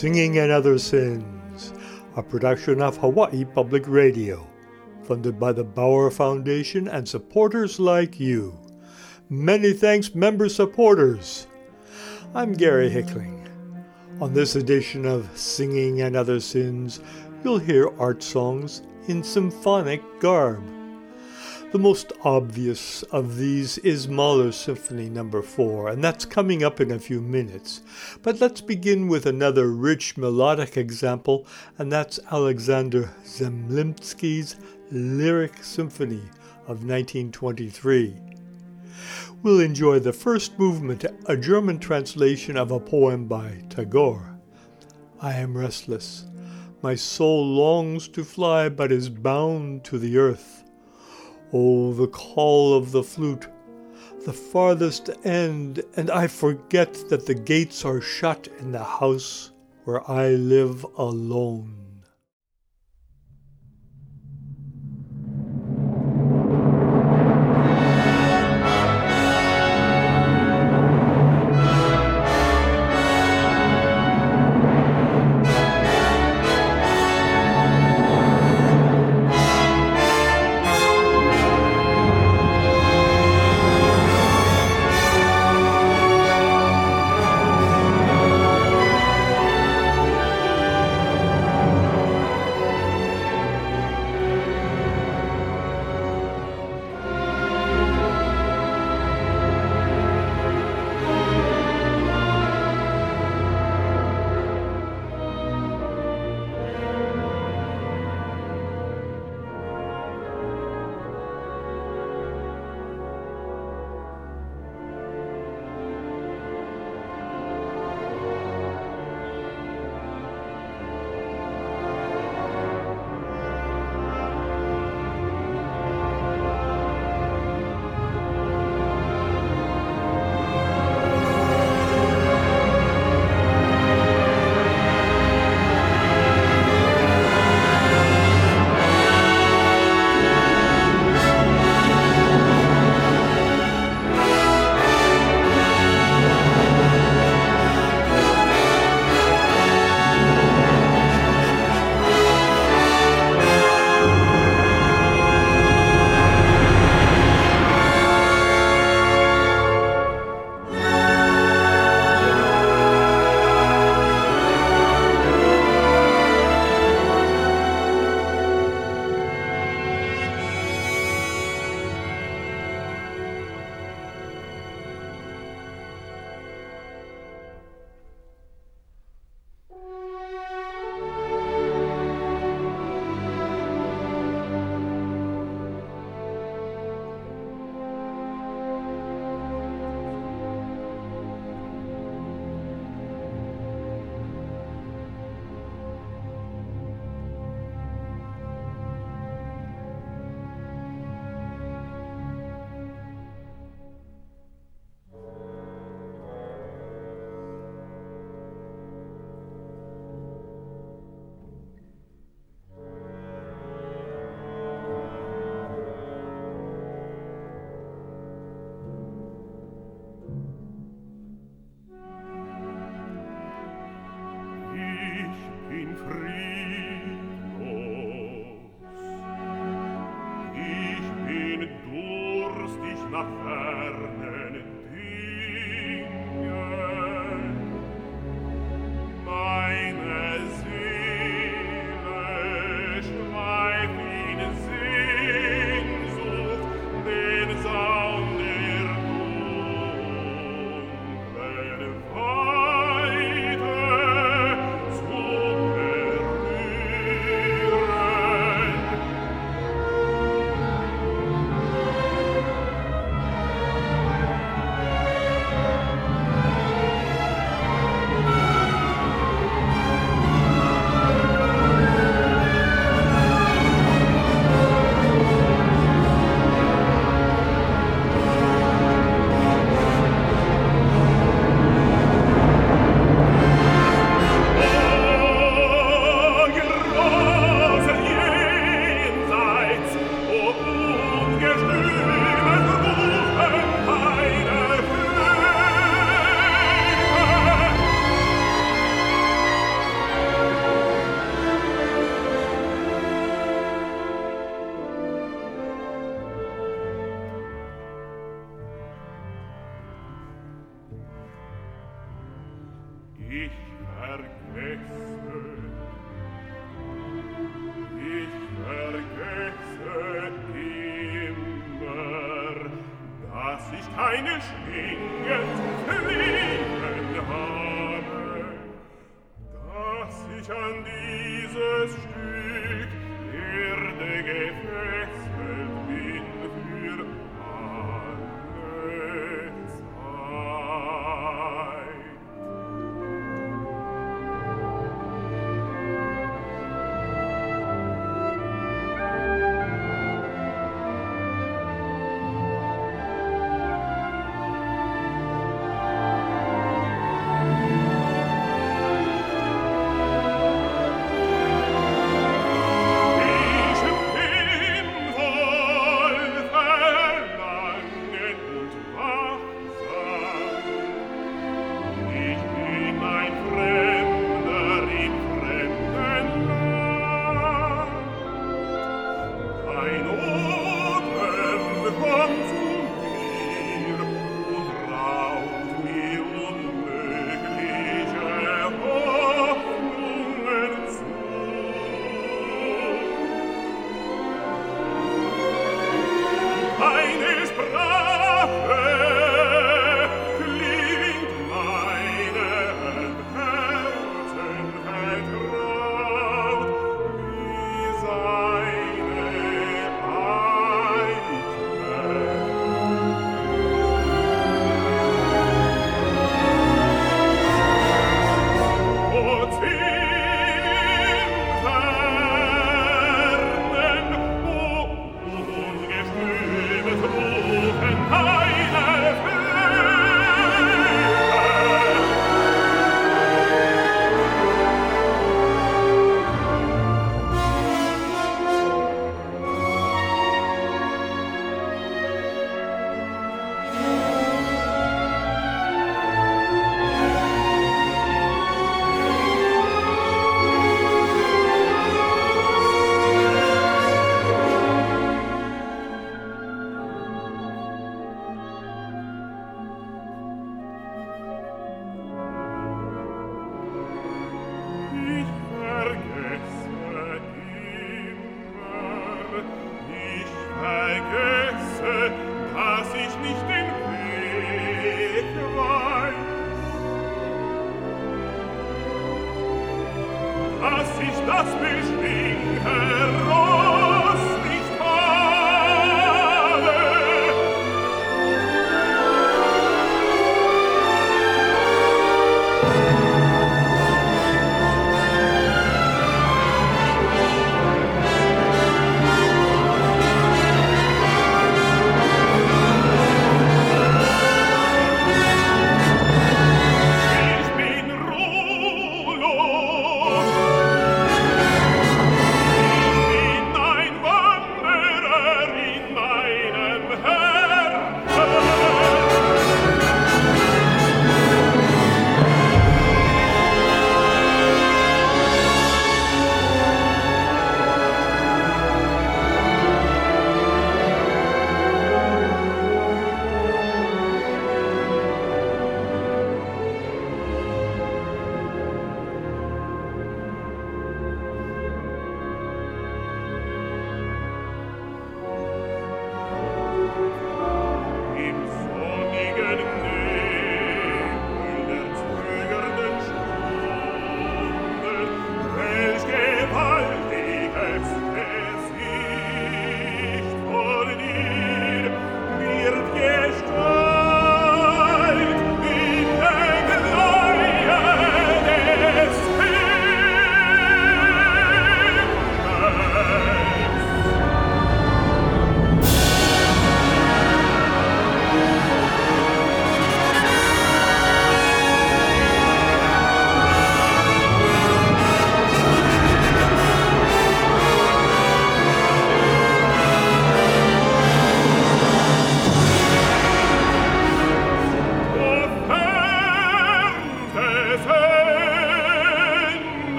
Singing and Other Sins, a production of Hawaii Public Radio, funded by the Bauer Foundation and supporters like you. Many thanks, member supporters. I'm Gary Hickling. On this edition of Singing and Other Sins, you'll hear art songs in symphonic garb. The most obvious of these is Mahler's Symphony No. 4, and that's coming up in a few minutes. But let's begin with another rich melodic example, and that's Alexander Zemlinsky's Lyric Symphony of 1923. We'll enjoy the first movement, a German translation of a poem by Tagore. I am restless. My soul longs to fly, but is bound to the earth. Oh, the call of the flute, the farthest end, and I forget that the gates are shut in the house where I live alone.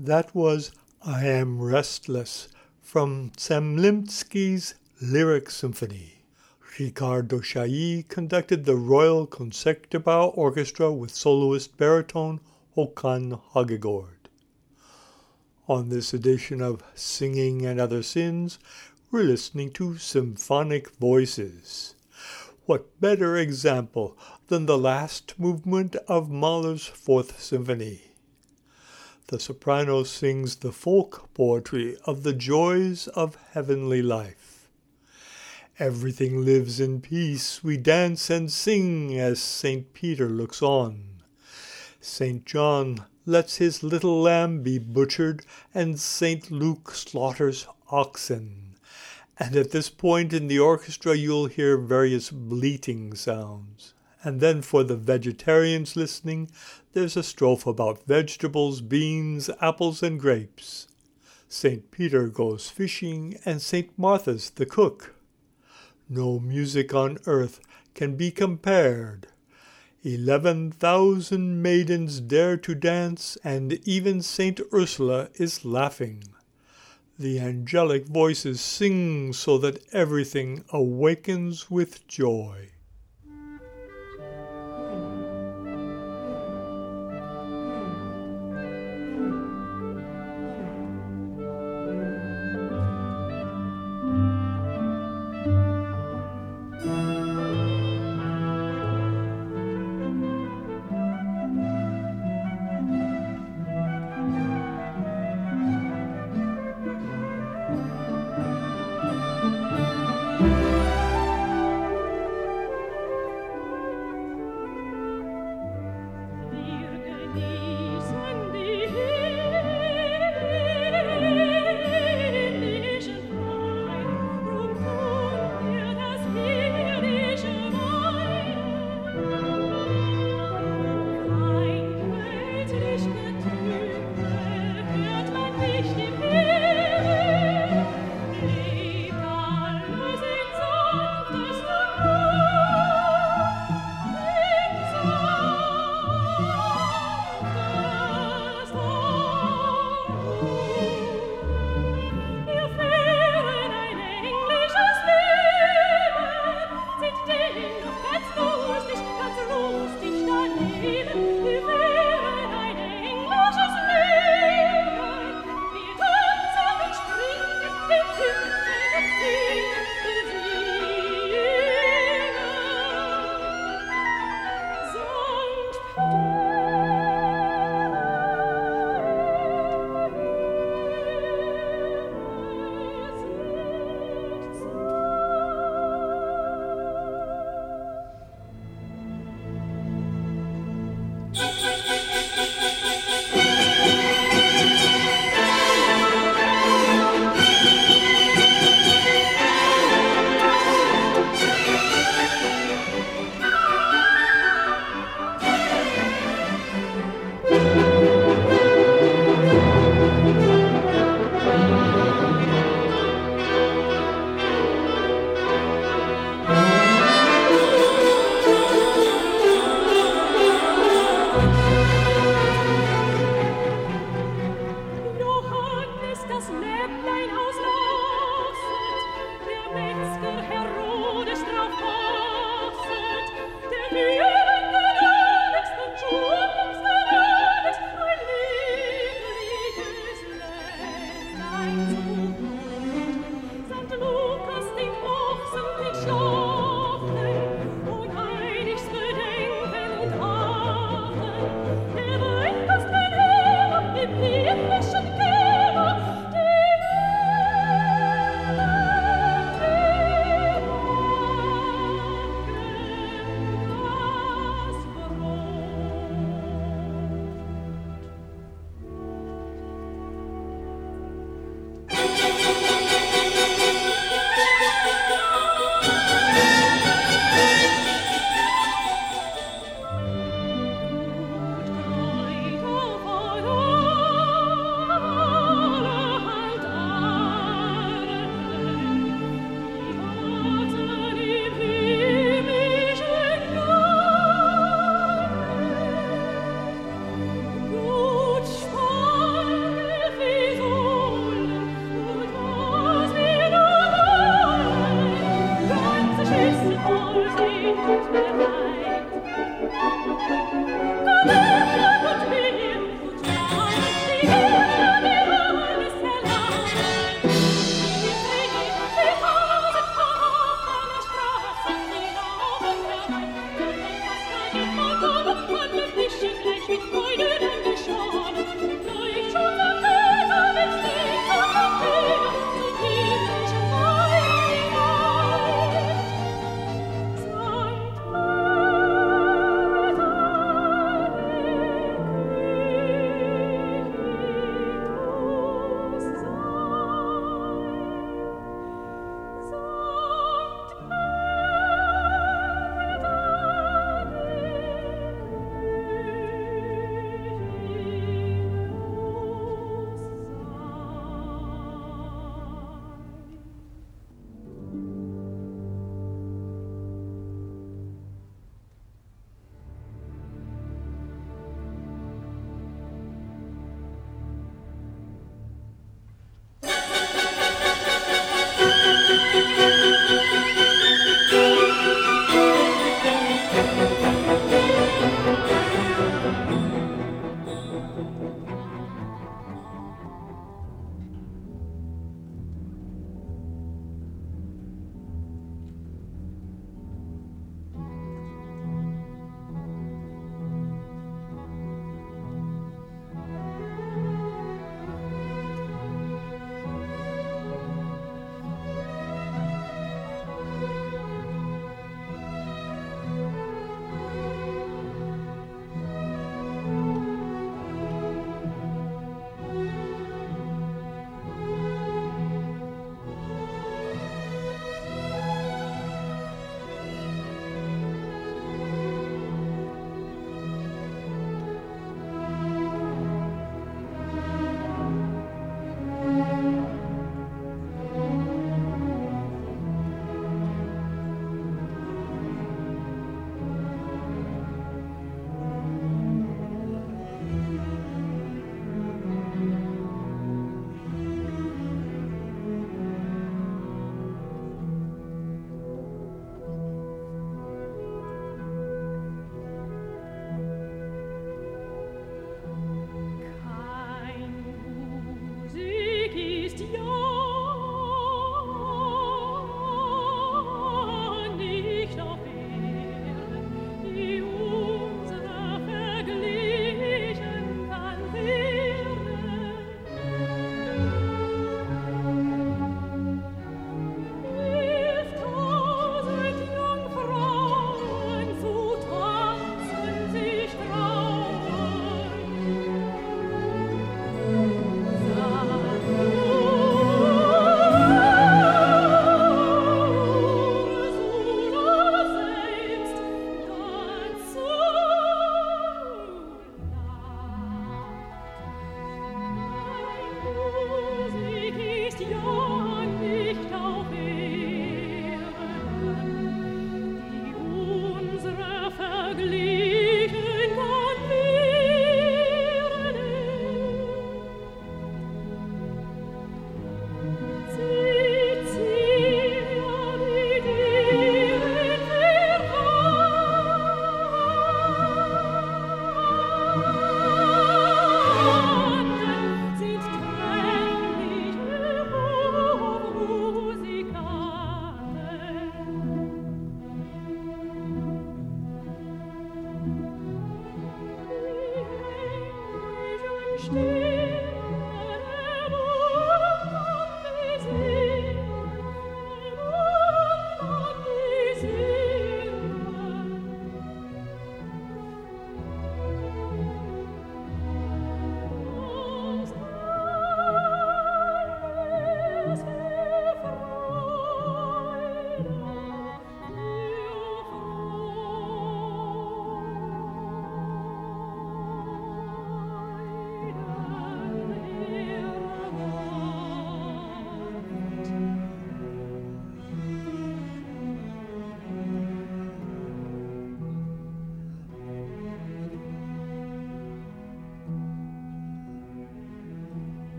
That was I Am Restless from Zemlinsky's Lyric Symphony. Ricardo Chailly conducted the Royal Concertgebouw Orchestra with soloist baritone Håkan Hagegård. On this edition of Singing and Other Sins, we're listening to symphonic voices. What better example than the last movement of Mahler's Fourth Symphony? The soprano sings the folk poetry of the joys of heavenly life. Everything lives in peace, we dance and sing as St. Peter looks on. St. John lets his little lamb be butchered, and St. Luke slaughters oxen. And at this point in the orchestra you'll hear various bleating sounds. And then for the vegetarians listening, there's a strophe about vegetables, beans, apples, and grapes. St. Peter goes fishing, and St. Martha's the cook. No music on earth can be compared. 11,000 maidens dare to dance, and even St. Ursula is laughing. The angelic voices sing so that everything awakens with joy.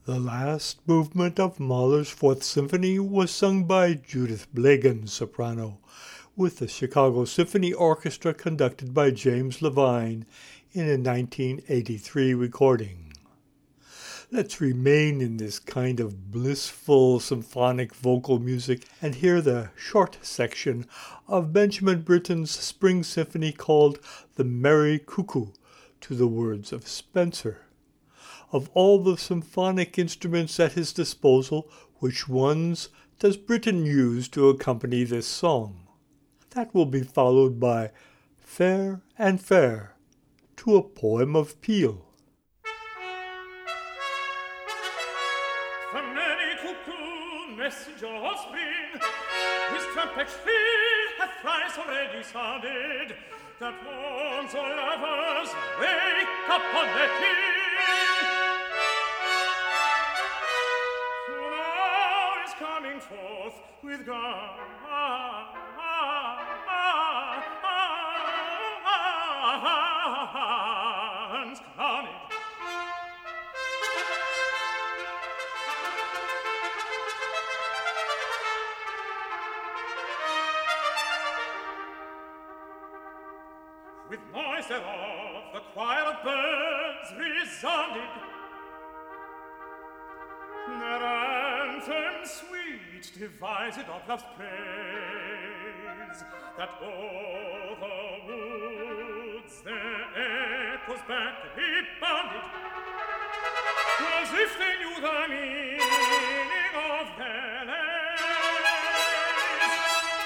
The last movement of Mahler's Fourth Symphony was sung by Judith Blagan, soprano, with the Chicago Symphony Orchestra conducted by James Levine in a 1983 recording. Let's remain in this kind of blissful symphonic vocal music and hear the short section of Benjamin Britten's Spring Symphony called The Merry Cuckoo, to the words of Spencer. Of all the symphonic instruments at his disposal, which ones does Britten use to accompany this song? That will be followed by Fair and Fair, to a poem of Peel. The merry cuckoo, messenger of spring, his trumpet shrill hath thrice already sounded, that warns all lovers, wake up on their king. Coming forth with guns crowning. With noise thereof the choir of birds resounded, their anthem sweet devised of love's praise, that o'er the woods their echoes back rebounded, as if they knew the meaning of their lays.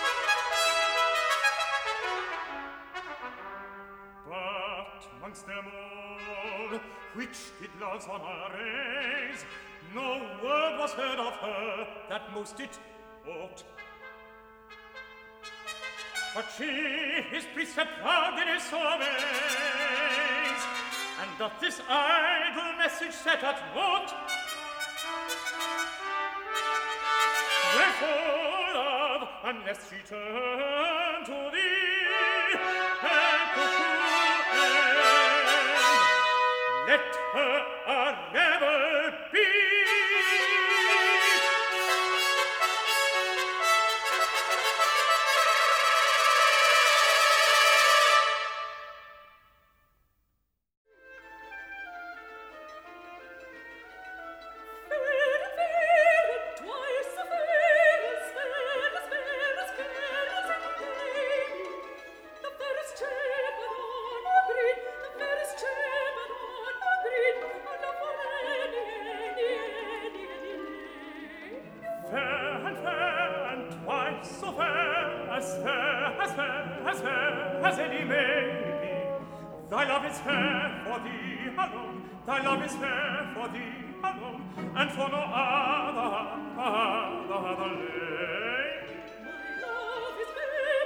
But amongst them all, which did love's honor raise, no word was heard of her that most it ought. But she his precept proud in his obeys, and doth this idle message set at naught. Therefore, love, unless she turn to thee, and cuckoo end, let her a rebel be. Thy love is fair for thee alone, thy love is fair for thee alone, and for no other lay. My love is gay,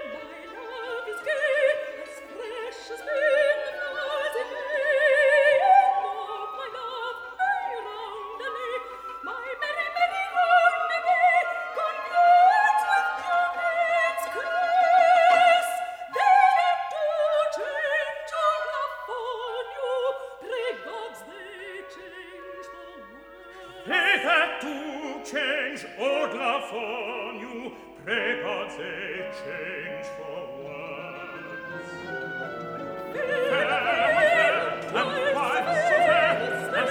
as fresh as been the flowers in May. My love, my roundelay, my merry, merry roundelay, congrats with Cupid's caress. They do change your love for you, pray gods they change for worse. They that do change old love for you, pray gods they change for words. Fair and twice so fair, as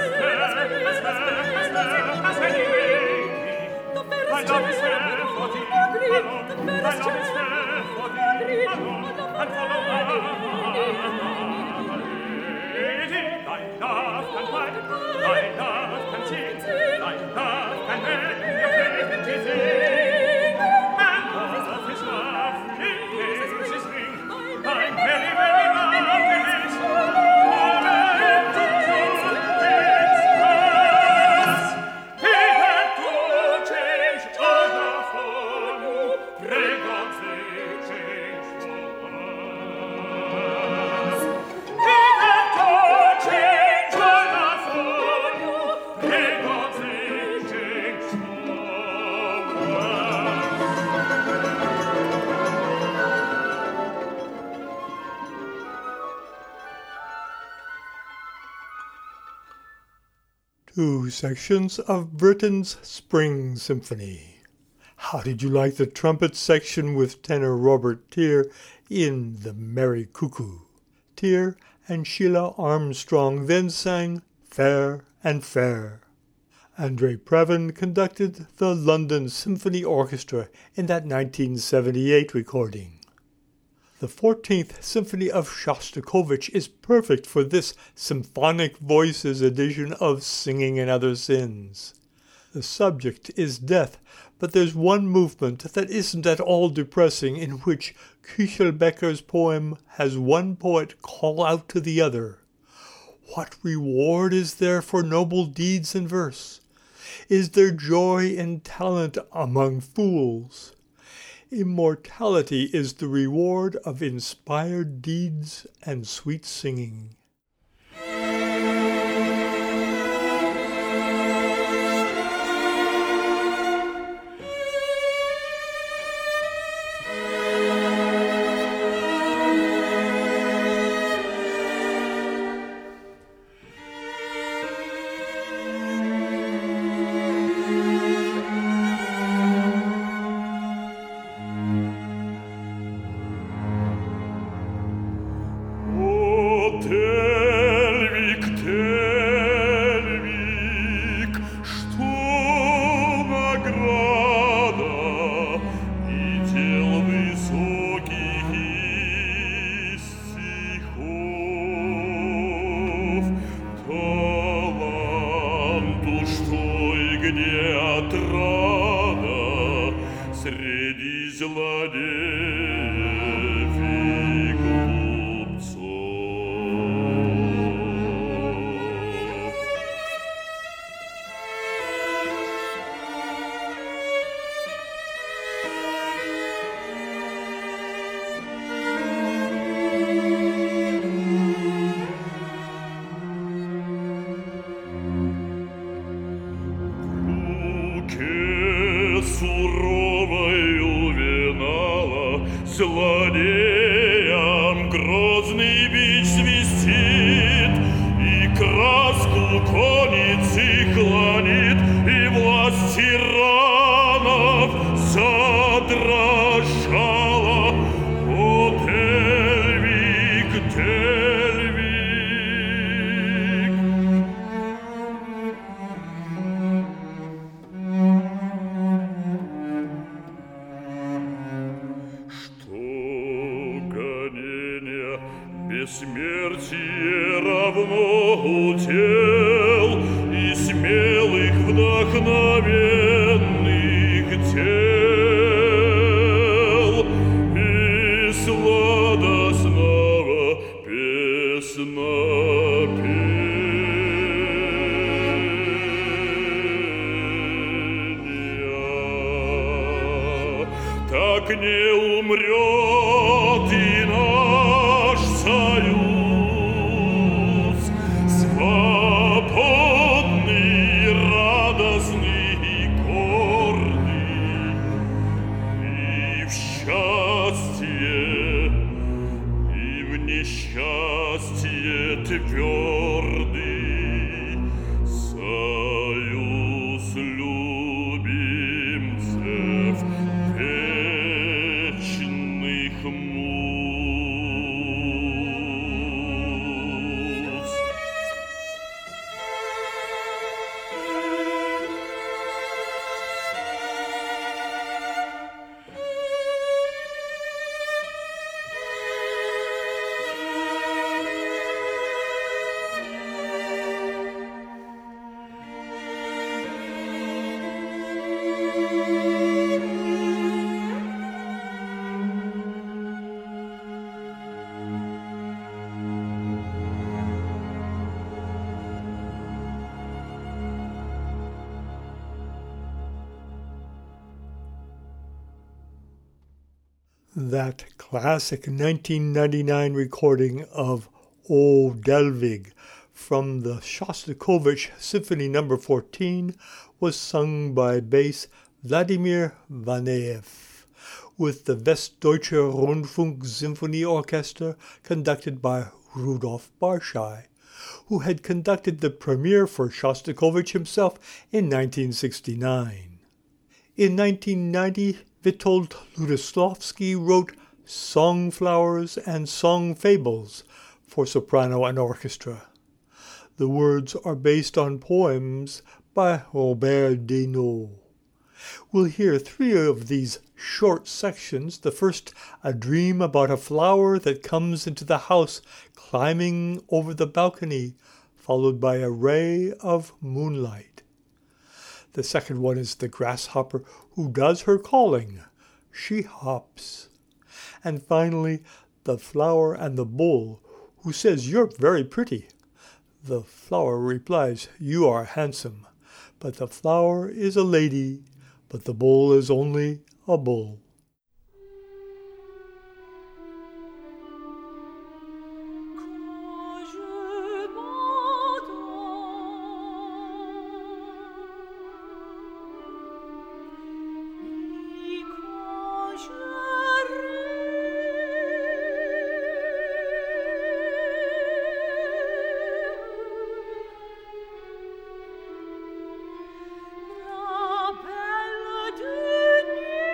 any lady. Thy love is fair for thee alone, thy love is fair for thee alone, and for no other lady. Thy love can fight, thy love can sing, thy love can make your faith sing. And love is love, it plays his ring, thy merry, merry love is forever to its us. He that do change all Two sections of Britain's Spring Symphony. How did you like the trumpet section with tenor Robert Teare in The Merry Cuckoo? Teare and Sheila Armstrong then sang Fair and Fair. André Previn conducted the London Symphony Orchestra in that 1978 recording. The 14th Symphony of Shostakovich is perfect for this Symphonic Voices edition of Singing and Other Sins. The subject is death, but there's one movement that isn't at all depressing, in which Küchelbecker's poem has one poet call out to the other. What reward is there for noble deeds in verse? Is there joy in talent among fools? Immortality is the reward of inspired deeds and sweet singing. Злодеям грозный бич свистит, и краску конницы клонит, и власть тиранов задрожала. О, Тельвик, Тельвик! Бессмертие равно утел и смелых вдохновенных дел, и сладостного песнопения. Так не умрет и наш союз, свободный, радостный и гордый, и в счастье, и в несчастье твердый союз любимцев вечных муз. That classic 1999 recording of O Delvig from the Shostakovich Symphony No. 14 was sung by bass Vladimir Vaneev, with the Westdeutsche Rundfunk Symphony Orchestra conducted by Rudolf Barschai, who had conducted the premiere for Shostakovich himself in 1969. In 1990, Witold Lutoslawski wrote Song Flowers and Song Fables for soprano and orchestra. The words are based on poems by Robert Desnos. We'll hear 3 of these short sections. The first, a dream about a flower that comes into the house, climbing over the balcony, followed by a ray of moonlight. The second one is the grasshopper who does her calling. She hops. And finally, the flower and the bull, who says, "You're very pretty." The flower replies, "You are handsome." But the flower is a lady, but the bull is only a bull. Quand je m'endors et quand je rêve, la belle de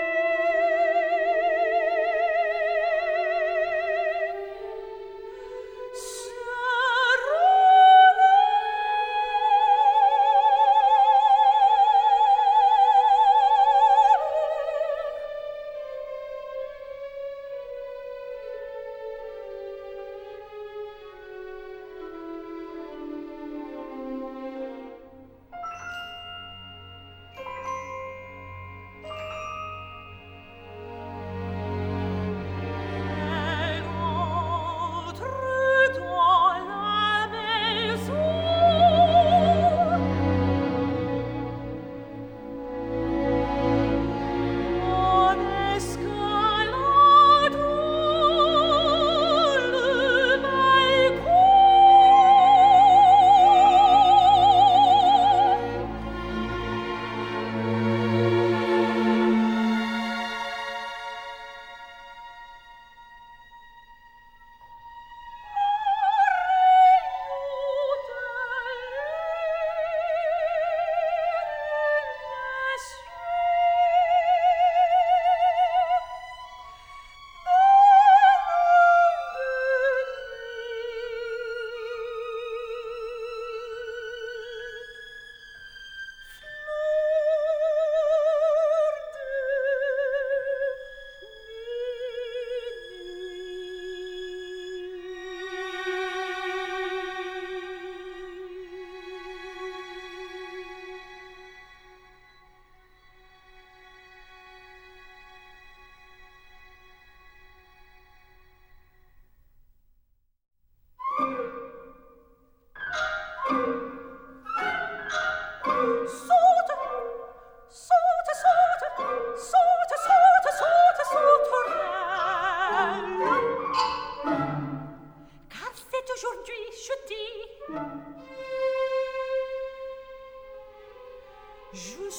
Je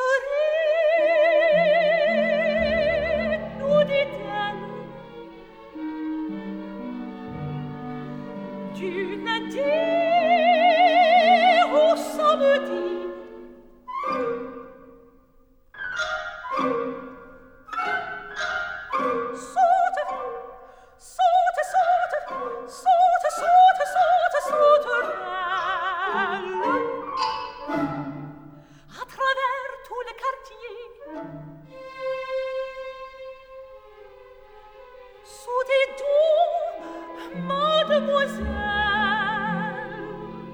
sauterai, nous dit-elle, du lundi au samedi. Saute, saute, saute, saute, saute, saute, sauterelle. À travers tout le quartier, sautez donc, mademoiselle,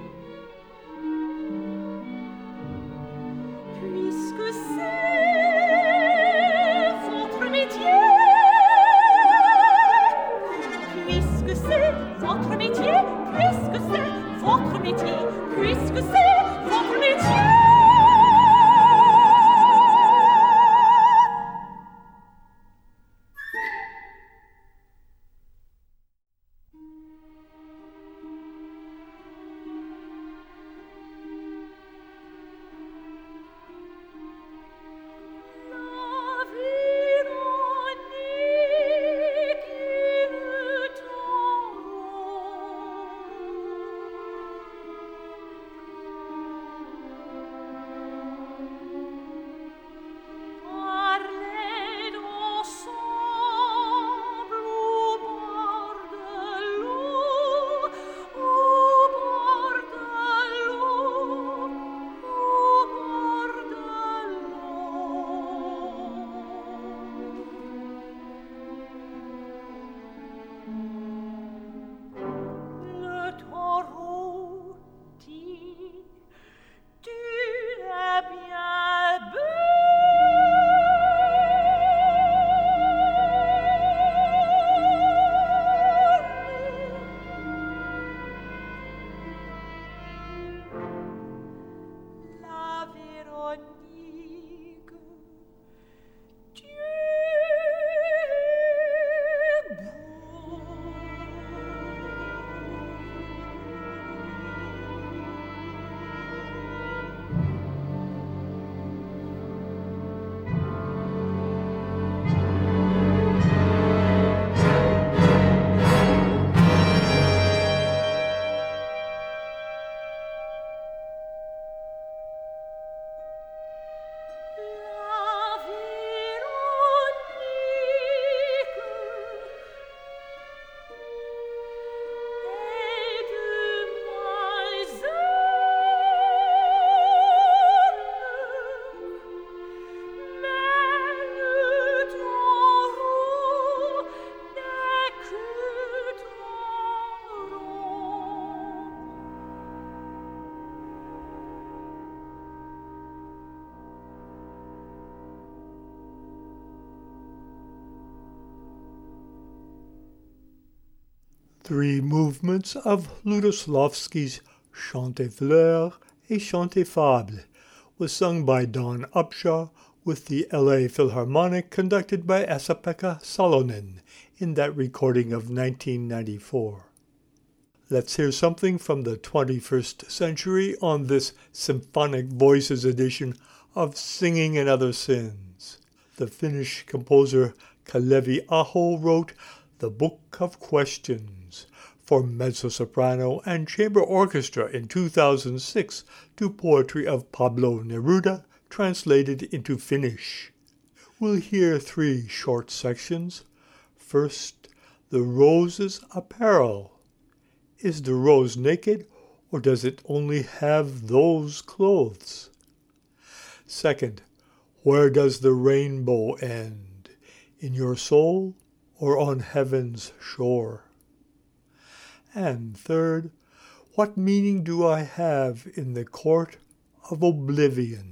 puisque c'est votre métier, puisque c'est votre métier, puisque c'est votre métier, puisque c'est votre métier. 3 movements of Lutoslawski's Chant des Fleurs et Chant des Fables was sung by Don Upshaw with the LA Philharmonic conducted by Esa-Pekka Salonen in that recording of 1994. Let's hear something from the 21st century on this Symphonic Voices edition of Singing and Other Sins. The Finnish composer Kalevi Aho wrote The Book of Questions for mezzo-soprano and chamber orchestra in 2006 to poetry of Pablo Neruda, translated into Finnish. We'll hear 3 short sections. First, the rose's apparel. Is the rose naked, or does it only have those clothes? Second, where does the rainbow end? In your soul or on heaven's shore? And third, what meaning do I have in the court of oblivion?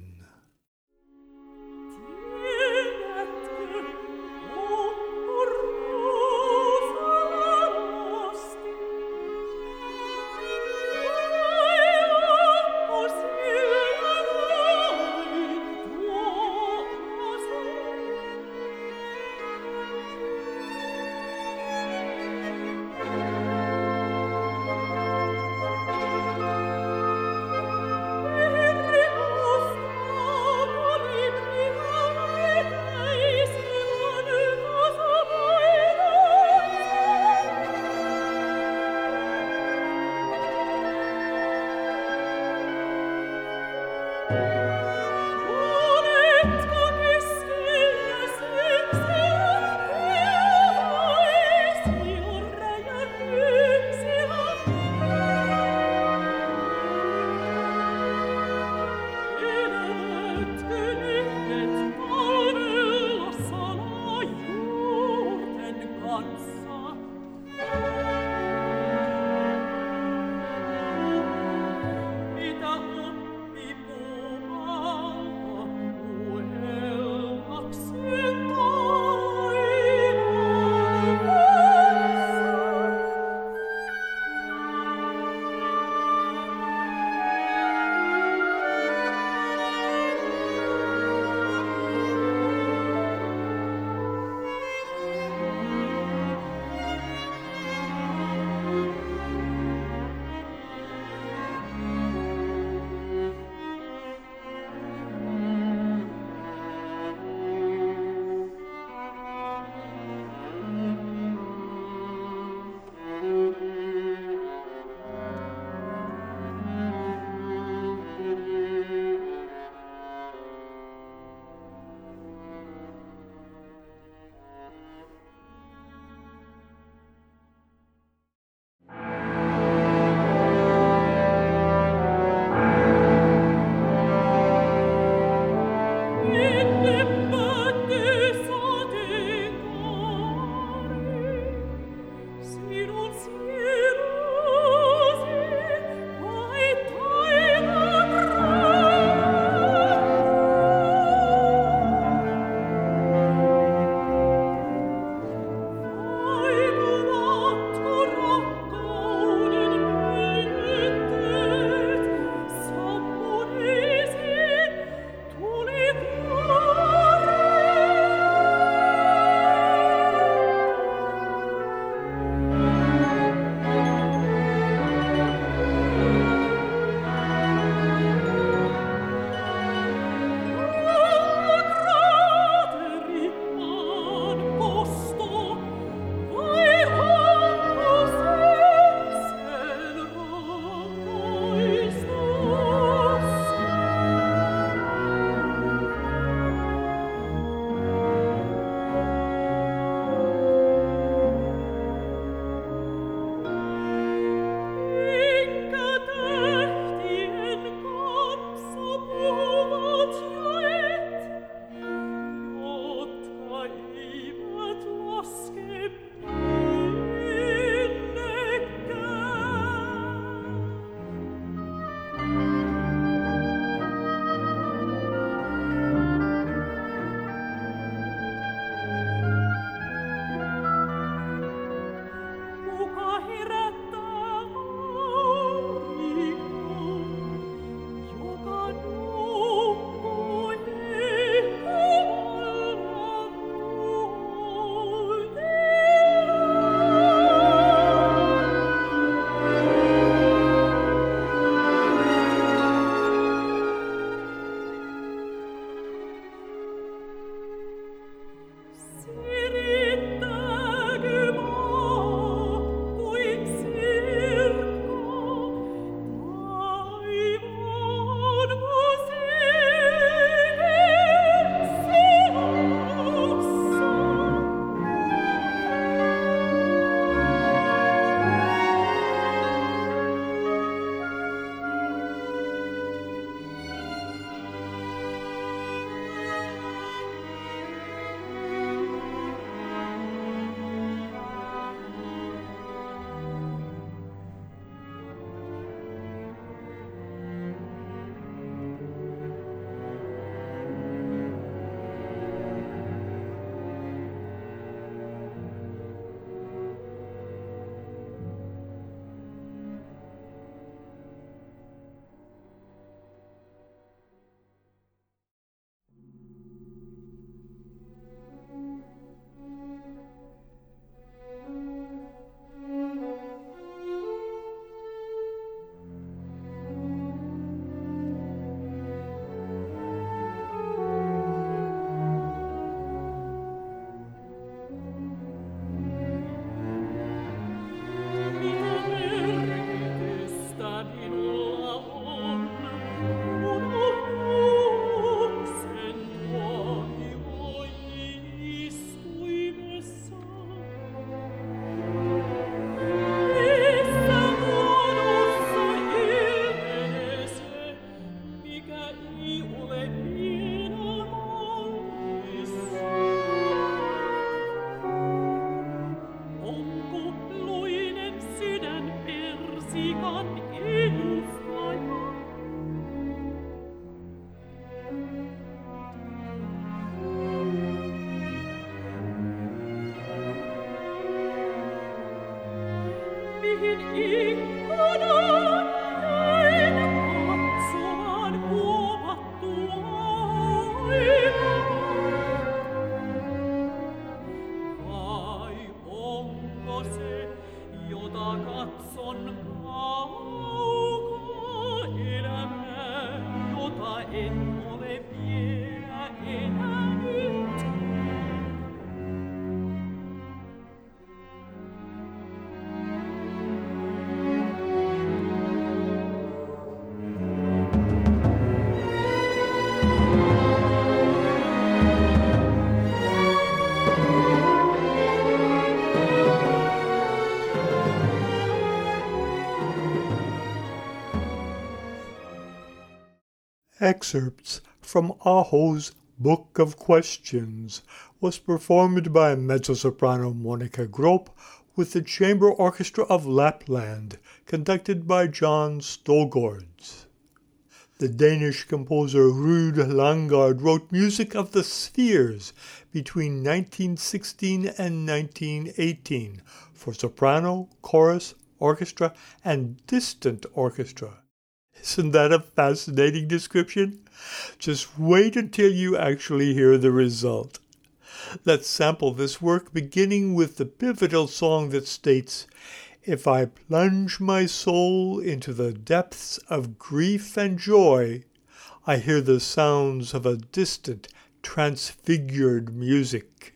Excerpts from Aho's Book of Questions was performed by mezzo-soprano Monica Gropp with the Chamber Orchestra of Lapland, conducted by John Stolgårds. The Danish composer Ruud Langgaard wrote music of the Spheres between 1916 and 1918 for soprano, chorus, orchestra, and distant orchestra. Isn't that a fascinating description? Just wait until you actually hear the result. Let's sample this work, beginning with the pivotal song that states, "If I plunge my soul into the depths of grief and joy, I hear the sounds of a distant, transfigured music."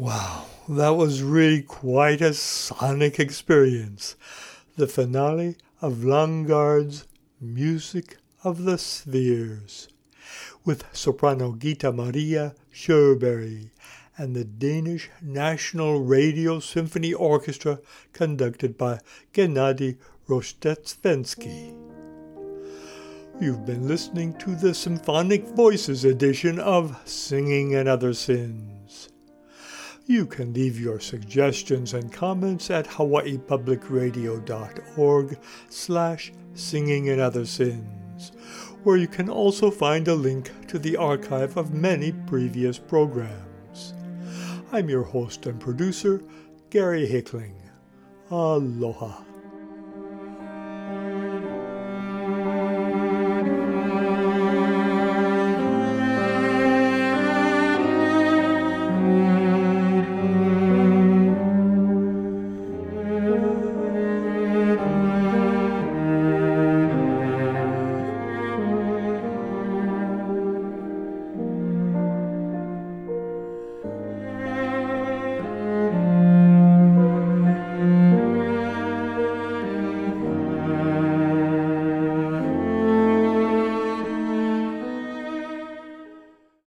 Wow, that was really quite a sonic experience. The finale of Langard's Music of the Spheres, with soprano Gita Maria Sjöberg and the Danish National Radio Symphony Orchestra conducted by Gennady Rostetsvensky. You've been listening to the Symphonic Voices edition of Singing and Other Sins. You can leave your suggestions and comments at hawaiipublicradio.org/singing and other sins, where you can also find a link to the archive of many previous programs. I'm your host and producer, Gary Hickling. Aloha.